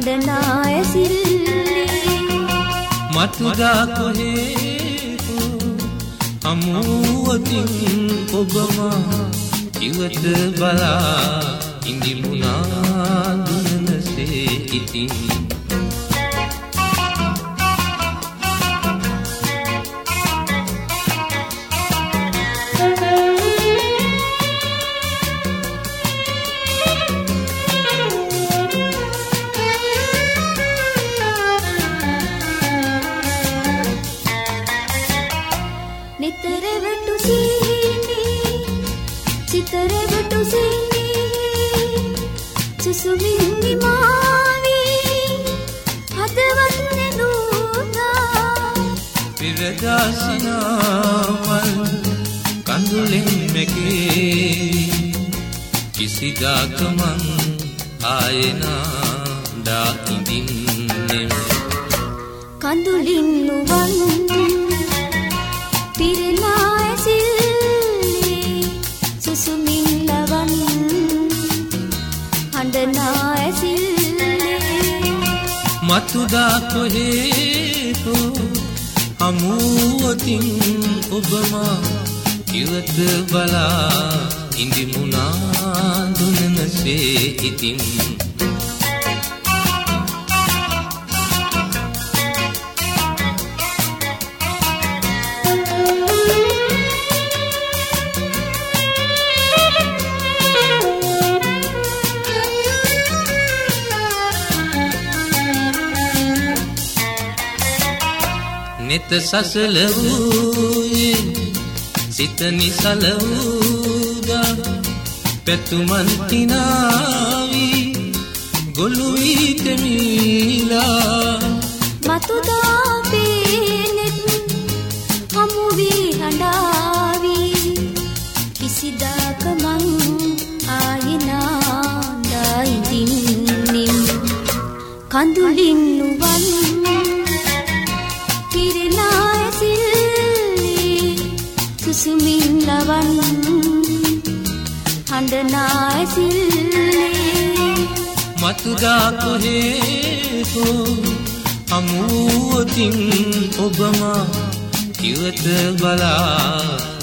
හඬනාය සිල්ලේ මතුදා කොහේ අමුවතින් ඔබම ඉවත බලා ඉඳිමුනා දුනසේ ඉතින් නිතරවට සීනේ චිතරවට සීනේ සුසුමින් නිමාවි හදවත් නෙනුනා පිරදාසිනාවල් කඳුලෙන් මෙකේ කිසිදාක මං ආයෙනා දා ඉඳින්නේ කඳුලින් නුවන් පිරෙනාය සිල්ලේ සුසුමින් ලවන් හඬනාය සිල්ලේ මතුදා කොහේ හමුවතින් ඔබම ඉවත බලා ඉඳිමුනා දුනසේ ඉතින් නෙත සසල වූයේ සිත නිසල වූදා පැතුමන් තිනාවි ගොළු වී තෙමීලා මතුදා පේනෙත් හමු වී හඬාවි කිසිදාක මං ආයෙනා දා ඉඳින්නේ කඳුලින් නුවන් පිරෙනාය සිල්ලේ සුසුමින් ලවන් හඬනාය සිල්ලේ මතුදා කොහේ අමුවතින් ඔබම ඉවත බලා